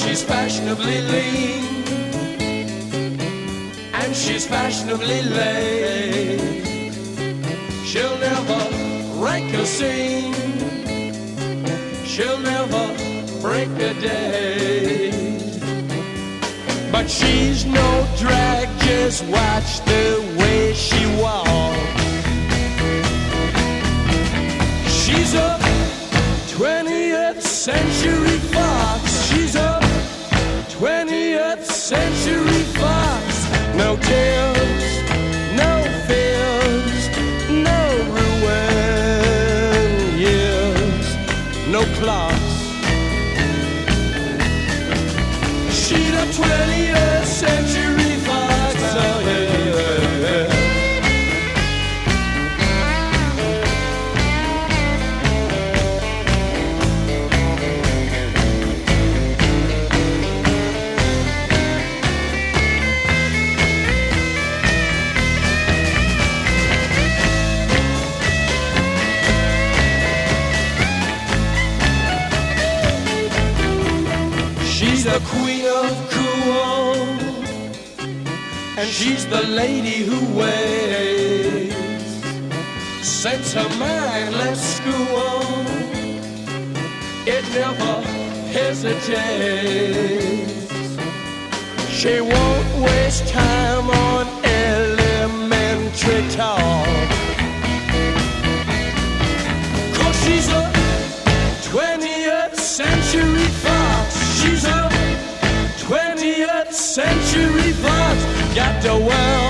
she's fashionably lean, and she's fashionably late. She'll never rank a scene, she'll never break a day. But she's no drag, just watch the way she walks. She's a 20th century fox. She's a 20th century fox. No tears, no fears, no ruin years, no clocks. She's a 20th century fox. Oh, yeah. She's the queen of cool, and she's the lady who waits. Sets her mind, let's school. It never hesitates. She won't waste time on elementary talk, 'cause she's a 20th century fox. She's a 20th century fox. Got the world